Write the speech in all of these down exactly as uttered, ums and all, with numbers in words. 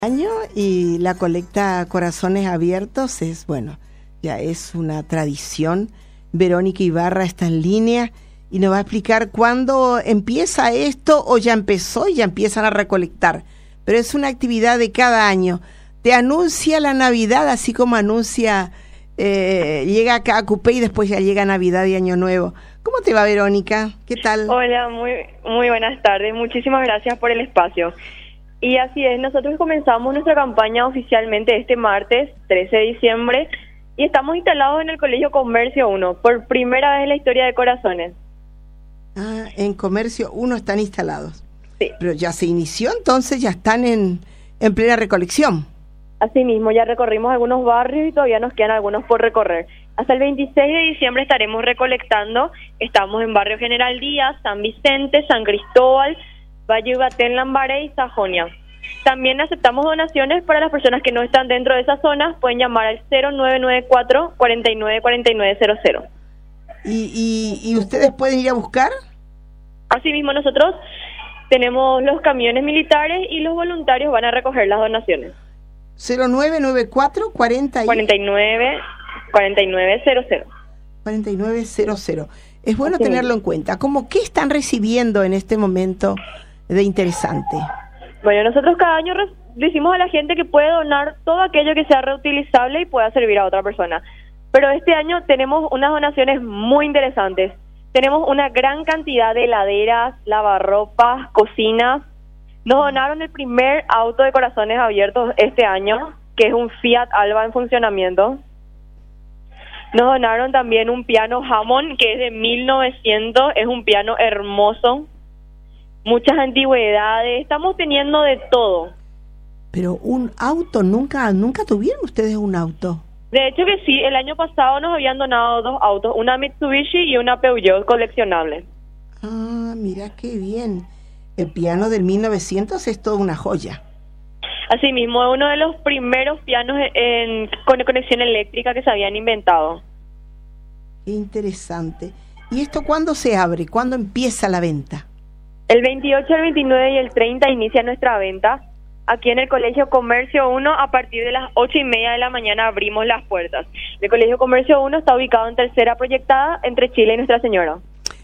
Año y la colecta Corazones Abiertos es, bueno, ya es una tradición. Verónica Ibarra está en línea y nos va a explicar cuándo empieza esto o ya empezó y ya empiezan a recolectar. Pero es una actividad de cada año. Te anuncia la Navidad, así como anuncia, eh, llega acá a Cupé y después ya llega Navidad y Año Nuevo. ¿Cómo te va, Verónica? ¿Qué tal? Hola, muy, muy buenas tardes. Muchísimas gracias por el espacio. Y así es, nosotros comenzamos nuestra campaña oficialmente este martes, trece de diciembre, y estamos instalados en el Colegio Comercio uno, por primera vez en la historia de Corazones. Ah, en Comercio uno están instalados. Sí. Pero ya se inició, entonces ya están en, en plena recolección. Así mismo, ya recorrimos algunos barrios y todavía nos quedan algunos por recorrer. Hasta el veintiséis de diciembre estaremos recolectando. Estamos en Barrio General Díaz, San Vicente, San Cristóbal, Valle Ubatel, Lambaré y Sajonia. También aceptamos donaciones para las personas que no están dentro de esa zona. Pueden llamar al cero nueve nueve cuatro, cuatro nueve cuatro nueve cero cero. ¿Y, y, y ustedes pueden ir a buscar? Asimismo, nosotros tenemos los camiones militares y los voluntarios van a recoger las donaciones. cero nueve nueve cuatro, cuarenta y... cuarenta y nueve, cuarenta y nueve cero cero. cuarenta y nueve cero cero. Es bueno Así tenerlo es. en cuenta. ¿Cómo qué están recibiendo en este momento de interesante? Bueno, nosotros cada año re- decimos a la gente que puede donar todo aquello que sea reutilizable y pueda servir a otra persona. Pero este año tenemos unas donaciones muy interesantes. Tenemos una gran cantidad de heladeras, lavarropas, cocinas. Nos donaron el primer auto de Corazones Abiertos este año, que es un Fiat Alba en funcionamiento. Nos donaron también un piano Hammond, que es de mil novecientos, es un piano hermoso. Muchas antigüedades, estamos teniendo de todo. Pero un auto, nunca nunca tuvieron ustedes un auto. De hecho que sí, el año pasado nos habían donado dos autos, una Mitsubishi y una Peugeot coleccionable. Ah, mira qué bien. El piano del mil novecientos es toda una joya. Asimismo, es uno de los primeros pianos en, con conexión eléctrica que se habían inventado. Qué interesante. ¿Y esto cuándo se abre? ¿Cuándo empieza la venta? El veintiocho, el veintinueve y el treinta inicia nuestra venta. Aquí en el Colegio Comercio uno, a partir de las ocho y media de la mañana abrimos las puertas. El Colegio Comercio uno está ubicado en Tercera Proyectada, entre Chile y Nuestra Señora.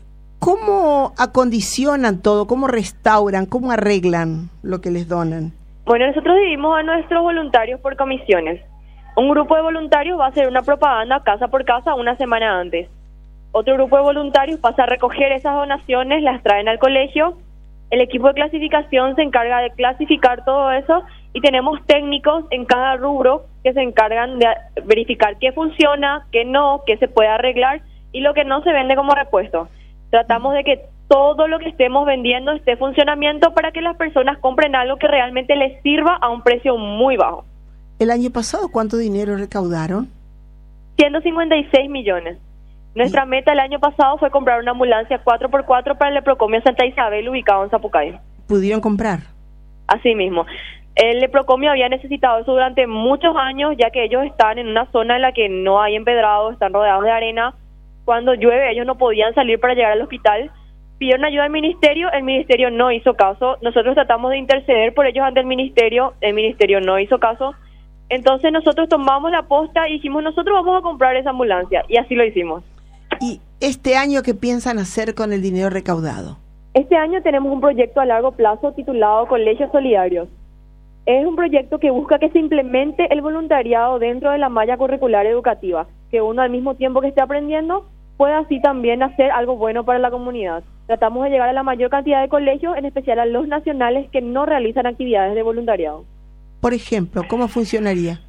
¿Cómo acondicionan todo? ¿Cómo restauran? ¿Cómo arreglan lo que les donan? Bueno, nosotros dividimos a nuestros voluntarios por comisiones. Un grupo de voluntarios va a hacer una propaganda casa por casa una semana antes. Otro grupo de voluntarios pasa a recoger esas donaciones, las traen al colegio. El equipo de clasificación se encarga de clasificar todo eso y tenemos técnicos en cada rubro que se encargan de verificar qué funciona, qué no, qué se puede arreglar y lo que no se vende como repuesto. Tratamos de que todo lo que estemos vendiendo esté en funcionamiento para que las personas compren algo que realmente les sirva a un precio muy bajo. ¿El año pasado cuánto dinero recaudaron? ciento cincuenta y seis millones. Nuestra ¿Y? meta el año pasado fue comprar una ambulancia cuatro por cuatro para el Leprocomio Santa Isabel, ubicado en Zapucay. ¿Pudieron comprar? Así mismo. El Leprocomio había necesitado eso durante muchos años, ya que ellos están en una zona en la que no hay empedrado, están rodeados de arena. Cuando llueve ellos no podían salir para llegar al hospital. Pidieron ayuda al ministerio, el ministerio no hizo caso. Nosotros tratamos de interceder por ellos ante el ministerio, el ministerio no hizo caso. Entonces nosotros tomamos la posta y dijimos, nosotros vamos a comprar esa ambulancia, y así lo hicimos. ¿Y este año qué piensan hacer con el dinero recaudado? Este año tenemos un proyecto a largo plazo titulado Colegios Solidarios. Es un proyecto que busca que se implemente el voluntariado dentro de la malla curricular educativa, que uno al mismo tiempo que esté aprendiendo pueda así también hacer algo bueno para la comunidad. Tratamos de llegar a la mayor cantidad de colegios, en especial a los nacionales que no realizan actividades de voluntariado. Por ejemplo, ¿cómo funcionaría?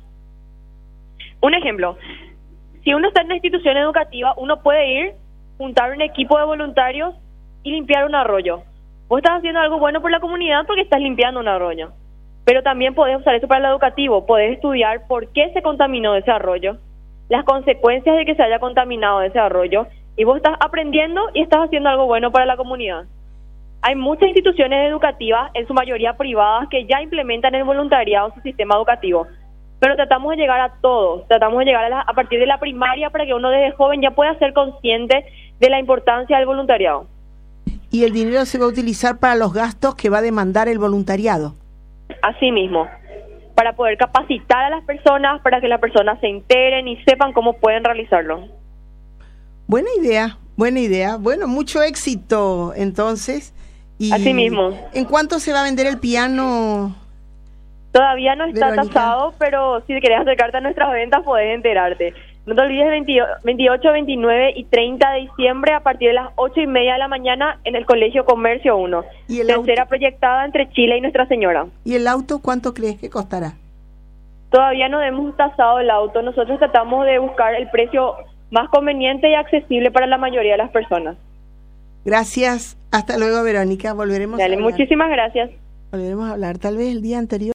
Un ejemplo, si uno está en una institución educativa, uno puede ir, juntar un equipo de voluntarios y limpiar un arroyo. Vos estás haciendo algo bueno por la comunidad porque estás limpiando un arroyo. Pero también podés usar eso para el educativo, podés estudiar por qué se contaminó ese arroyo, las consecuencias de que se haya contaminado ese arroyo, y vos estás aprendiendo y estás haciendo algo bueno para la comunidad. Hay muchas instituciones educativas, en su mayoría privadas, que ya implementan el voluntariado en su sistema educativo, pero tratamos de llegar a todos, tratamos de llegar a, la, a partir de la primaria para que uno desde joven ya pueda ser consciente de la importancia del voluntariado. ¿Y el dinero se va a utilizar para los gastos que va a demandar el voluntariado? Así mismo. para poder capacitar a las personas, para que las personas se enteren y sepan cómo pueden realizarlo. Buena idea, buena idea. Bueno, mucho éxito entonces. Y así mismo. ¿En cuánto se va a vender el piano? Todavía no está Verónica, tasado, pero si querés acercarte a nuestras ventas podés enterarte. No te olvides, veintiocho, veintinueve y treinta de diciembre a partir de las ocho y media de la mañana en el Colegio Comercio uno. ¿Y el tercera auto? Proyectada entre Chile y Nuestra Señora. ¿Y el auto cuánto crees que costará? Todavía no hemos tasado el auto. Nosotros tratamos de buscar el precio más conveniente y accesible para la mayoría de las personas. Gracias. Hasta luego, Verónica. Volveremos Dale, a hablar. muchísimas gracias. Volveremos a hablar tal vez el día anterior.